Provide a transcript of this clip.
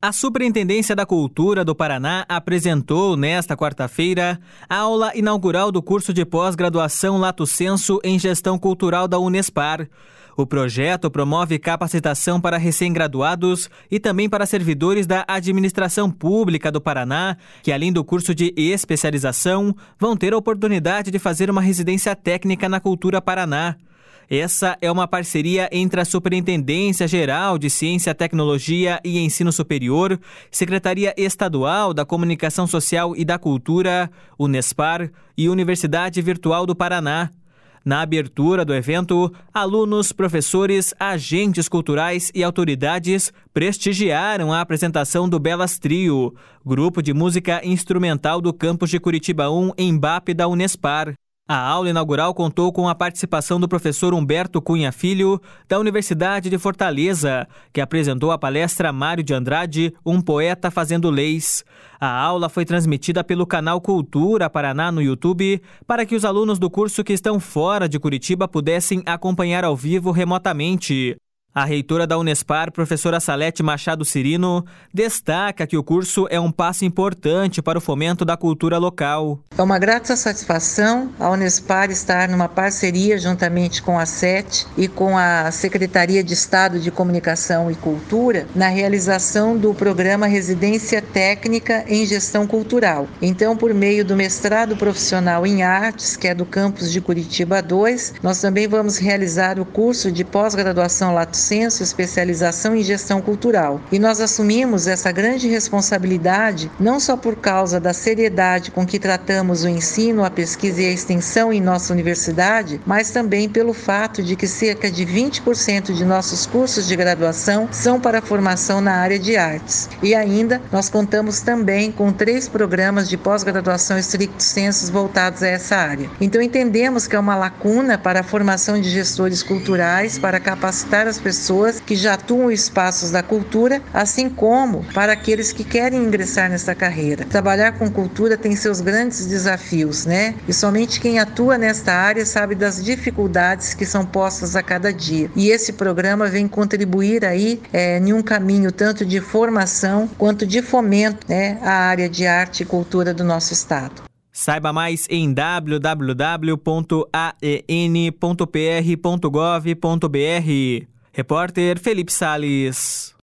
A Superintendência da Cultura do Paraná apresentou, nesta quarta-feira, a aula inaugural do curso de pós-graduação Lato Sensu em Gestão Cultural da Unespar. O projeto promove capacitação para recém-graduados e também para servidores da administração pública do Paraná, que além do curso de especialização, vão ter a oportunidade de fazer uma residência técnica na Cultura Paraná. Essa é uma parceria entre a Superintendência Geral de Ciência, Tecnologia e Ensino Superior, Secretaria Estadual da Comunicação Social e da Cultura, Unespar e Universidade Virtual do Paraná. Na abertura do evento, alunos, professores, agentes culturais e autoridades prestigiaram a apresentação do Belas Trio, grupo de música instrumental do campus de Curitiba 1 em BAP da Unespar. A aula inaugural contou com a participação do professor Humberto Cunha Filho, da Universidade de Fortaleza, que apresentou a palestra Mário de Andrade, um poeta fazendo leis. A aula foi transmitida pelo canal Cultura Paraná no YouTube, para que os alunos do curso que estão fora de Curitiba pudessem acompanhar ao vivo remotamente. A reitora da Unespar, professora Salete Machado Cirino, destaca que o curso é um passo importante para o fomento da cultura local. É uma grata satisfação a Unespar estar numa parceria juntamente com a SET e com a Secretaria de Estado de Comunicação e Cultura na realização do programa Residência Técnica em Gestão Cultural. Então, por meio do mestrado profissional em artes, que é do campus de Curitiba 2, nós também vamos realizar o curso de pós-graduação Lato Sensu, especialização em gestão cultural. E nós assumimos essa grande responsabilidade não só por causa da seriedade com que tratamos o ensino, a pesquisa e a extensão em nossa universidade, mas também pelo fato de que cerca de 20% de nossos cursos de graduação são para formação na área de artes. E ainda nós contamos também com 3 programas de pós-graduação stricto sensu voltados a essa área. Então entendemos que é uma lacuna para a formação de gestores culturais, para capacitar as pessoas que já atuam em espaços da cultura, assim como para aqueles que querem ingressar nessa carreira. Trabalhar com cultura tem seus grandes desafios, né? E somente quem atua nesta área sabe das dificuldades que são postas a cada dia. E esse programa vem contribuir aí em um caminho tanto de formação quanto de fomento, né, à área de arte e cultura do nosso estado. Saiba mais em www.aen.pr.gov.br. Repórter Felipe Salles.